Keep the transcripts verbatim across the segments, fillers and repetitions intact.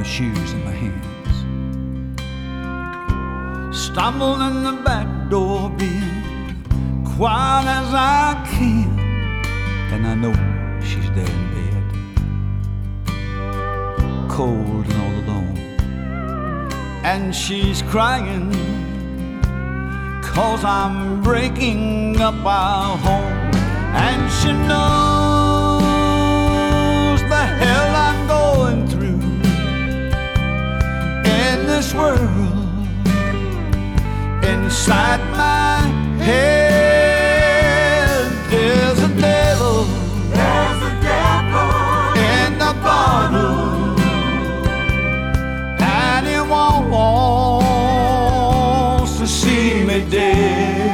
shoes in my hands. Stumbled in the back door, being quiet as I can, and I know she's there in bed, cold and all alone. And she's crying 'cause I'm breaking up our home. And she knows the hell I'm going through in this world. Inside my head there's a devil, There's a devil in the bottle, and he wants to see me dead.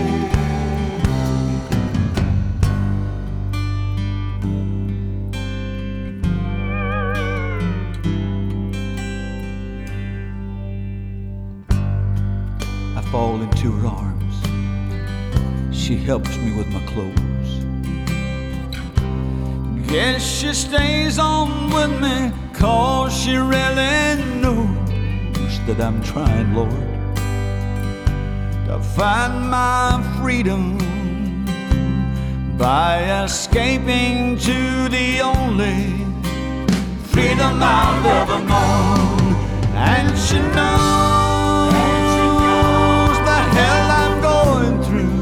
I fall into her arms. She helps me with my clothes. Guess she stays on with me 'cause she really knows that I'm trying, Lord, to find my freedom by escaping to the only freedom I'll ever know. And she knows the hell I'm going through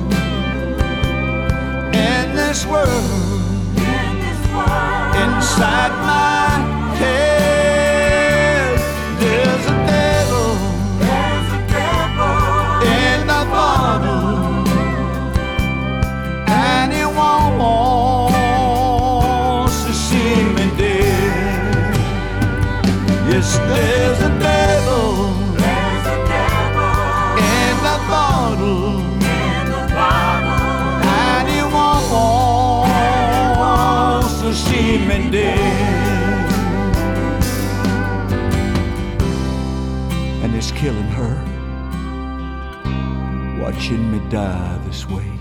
in this world. in this world. Inside my head there's a devil, There's a devil in the bottle, and he wants to see me dead. Yes, there's a devil There's a devil in the bottle, in the bottle. and he wants to see me dead. And it's killing her, watching me die this way.